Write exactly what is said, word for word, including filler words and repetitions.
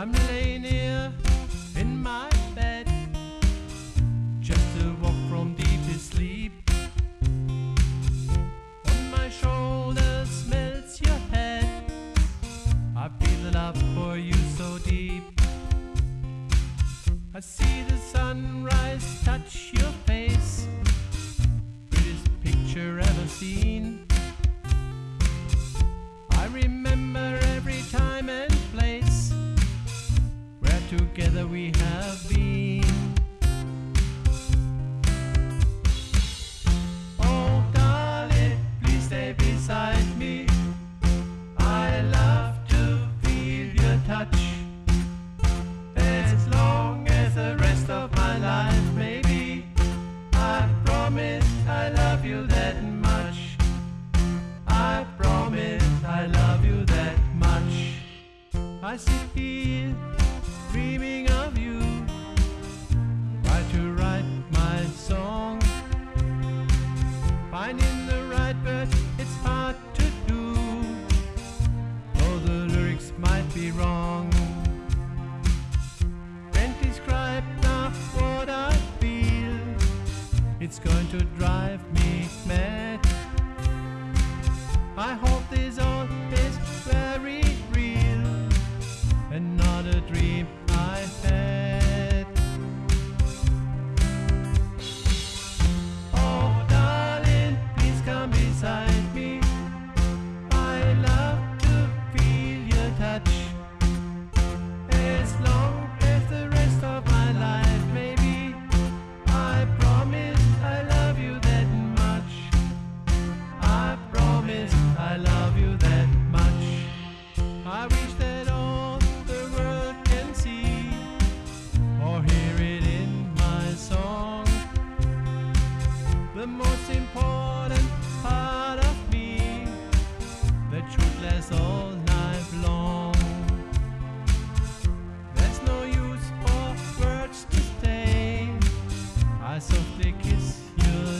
I'm laying here in my bed, just to walk from deepest sleep. On my shoulders melts your head, I feel the love for you so deep. I see the sunrise touch your face, prettiest picture ever seen. I remember every time and place where together we have been. Oh darling, please stay beside me, I love to feel your touch. As long as the rest of my life may be, I promise I love you that much. I promise I love you that much. I sit here dreaming of you, try to write my song, finding the right word, it's hard to do, though the lyrics might be wrong. Can't describe now what I feel, it's going to drive me mad. I hope this all is very real and not a dream I had. Oh darling, please come beside me, I love to feel your touch. As long as the rest of my life may be, I promise I love you that much. I promise I love you that much. I wish that all the world can see or hear it in my song. The most important part of me that should last all night long. There's no use for words to say, I softly kiss your